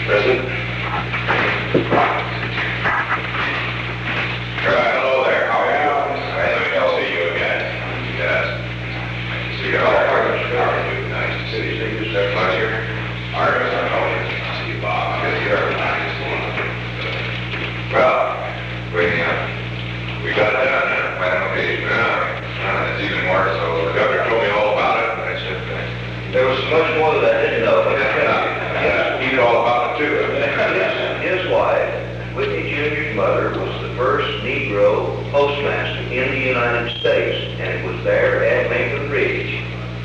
Present. Hello there. How are you? Nice to see you again. Yes. Nice to see you. How are you? Nice to see you. Is that pleasure? Artis, I know you. See you, Bob. Good to hear everybody. Well, we got it done, huh? By an occasion. It's even more so. The governor told me all about it, and I said, There was so much more to that, didn't you know? yeah, he knew all about it too. His wife, Whitney Jr.'s mother, was the first Negro postmaster in the United States, and it was there at Lincoln Ridge.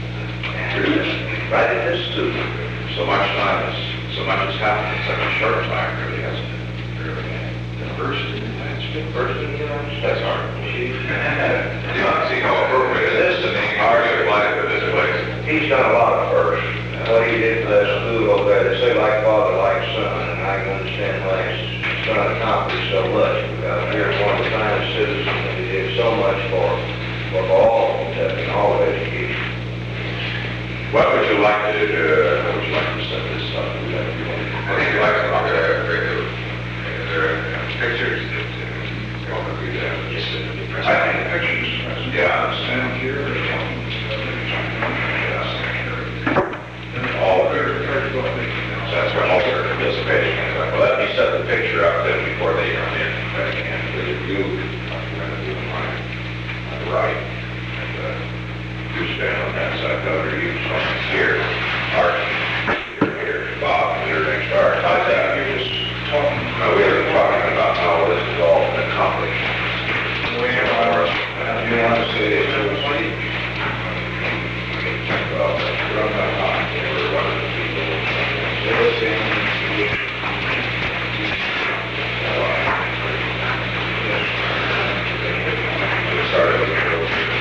Right at this school. So much has happened in such a short time, really, hasn't it? Really. The first in the United States. First in the United States. That's hard. You don't see how appropriate it is to name our life at this place. He's done a lot of firsts. What he did for that school over there, they say like father, like son, and I can understand why his son accomplished so much, because here's one of the finest citizens, and he did so much for all of Kentucky and all of education. What would you like to do? How would you like to set this up? I think you'd like to look at pictures that what would we do? I think pictures. Yeah. Stand here. That's what alter participation is. Well, let me set the picture up then before they come in. And you, I'm going to do mine on the right. And you stand on that side, Governor. You stand here. Art, here. Bob, you're next to Art. I think you're just talking. No, we were talking about how this is all accomplished. We are. You want to say it? Well, from the high, they were one of the people. Started with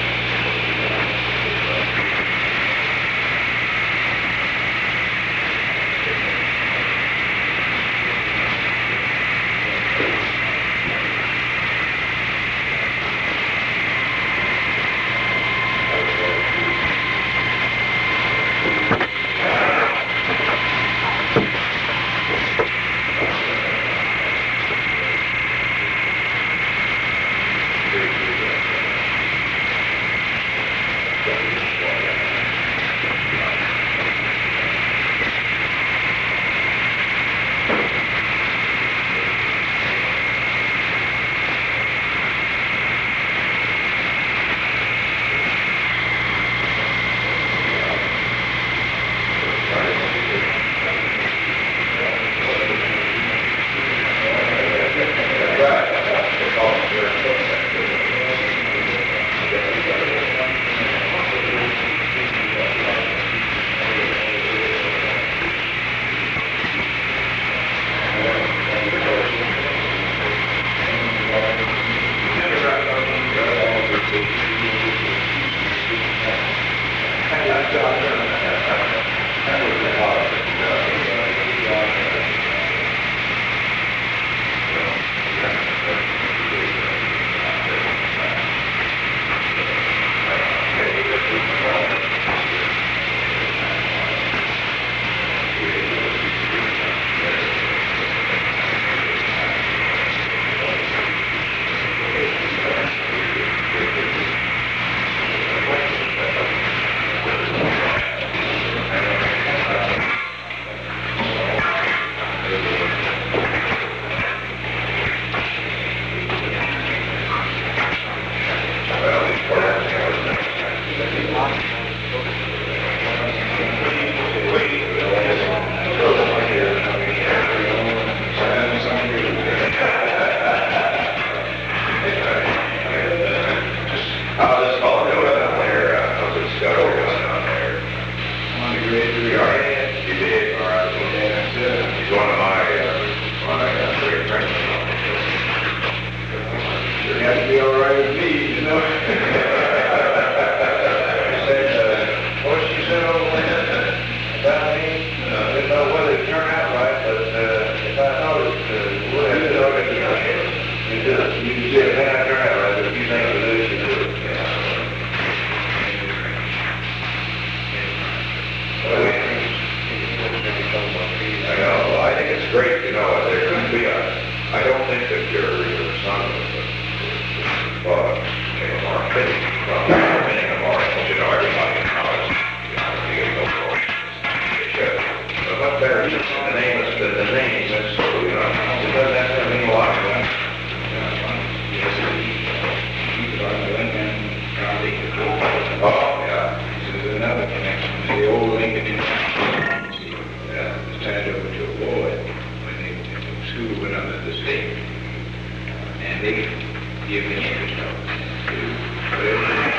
great, you know, there could be I don't think that your son was more fitting from being a more, you know, everybody knows, you know, you get no more. It should. But what better, the name is, the name is, you know, it doesn't have to mean a lot to them. Yes, he's on the Lincoln County. Oh, yeah. This is another connection to the old Lincoln. Yeah, it's turned over to a board when the school went under the state. And they give the interest of it to whatever.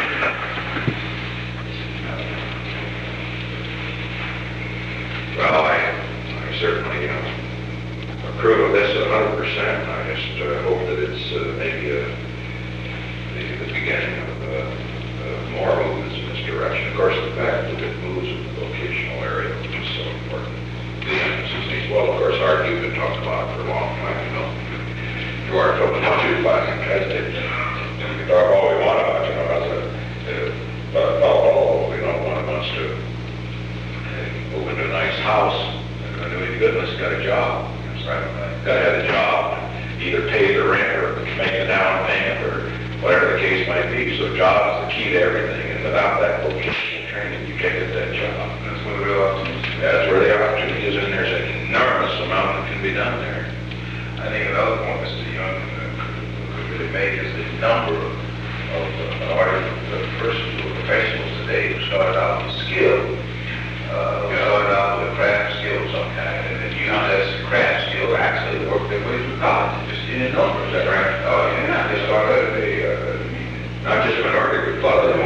Well, I certainly approve of this 100%. I just hope that it's maybe the beginning of more movements in this direction. Of course, the fact that it moves in the vocational area, which is so important. The emphasis needs, well, of course, art you've been talking about for a long time, you know. You are talking about your class and hesitate. You can talk all we want about, you know, as a fellow, you know, one wants to move into a nice house, and to goodness, got a job. Right? Got to have a job, either pay the rent or make the down payment or whatever the case might be. So job is the key to everything, and without that vocational training, you can't get that job. That's one of the real opportunities. That's where the opportunity is, and there's an enormous amount that can be done there. I think another point Mr. Young could really make is the number of professionals today who started out with skill, started out with a craft skill of some kind, and then use that craft skill actually work their way through college, just in numbers. Is that right? Oh, yeah. They started not just a minority, but a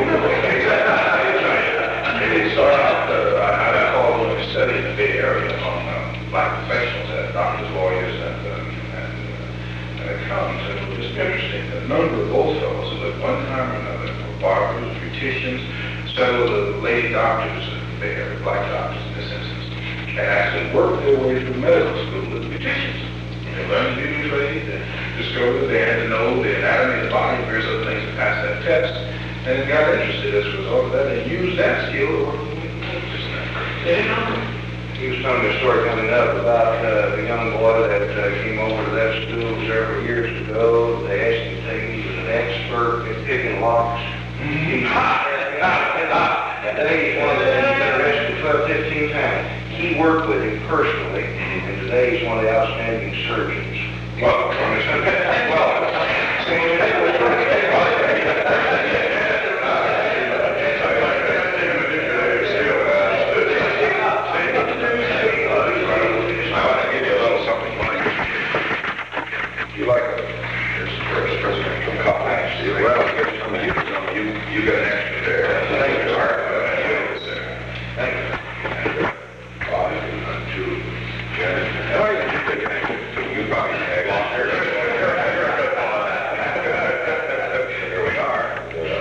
And they start out, I call them a study in the Bay Area among black professionals, doctors, lawyers, and accountants. And it was just interesting. The number of those fellows who at one time or another were barbers, beauticians, several of the lady doctors in the Bay Area, black doctors in this instance, had actually worked their way through medical school as beauticians. They learned to do the trade, they discovered that they had to know the anatomy of the body, various other things to pass that test, and they got interested as a result of that and used that skill to work with the He was telling me a story coming up about the young boy that came over to that school several years ago. They asked him to take, he was an expert at picking locks. Today he's one of the men that arrested 12, 15 times. He worked with him personally, and today he's one of the outstanding surgeons. well, you like here's some coffee. Well, here's some of you got an extra there. Thank you. Thank you. Oh, you can run too. You probably have on here. Here we are.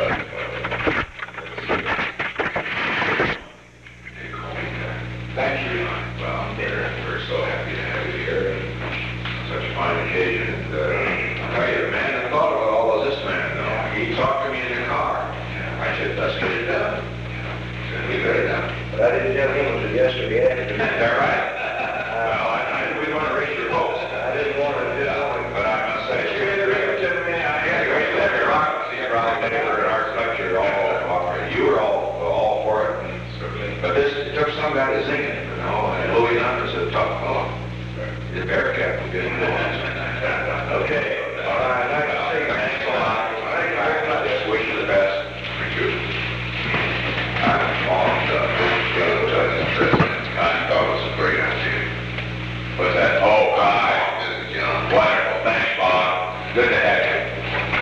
Thank you. Well, we're so happy to have you here. Such a fine occasion. I'll tell you, man, I thought about all of this man, though. He talked to me in the car. I said, let's get it done. We got it done. But I didn't tell him until yesterday afternoon. Is that right? Well, I we want to raise your hopes. I didn't want to, But I must say, you had to read it to me. I had to read it to see Ronnie Taylor and our structure, you were all for it. But this, it took some guy to sing it, you know, and Louis Nutt is a tough fellow. He's very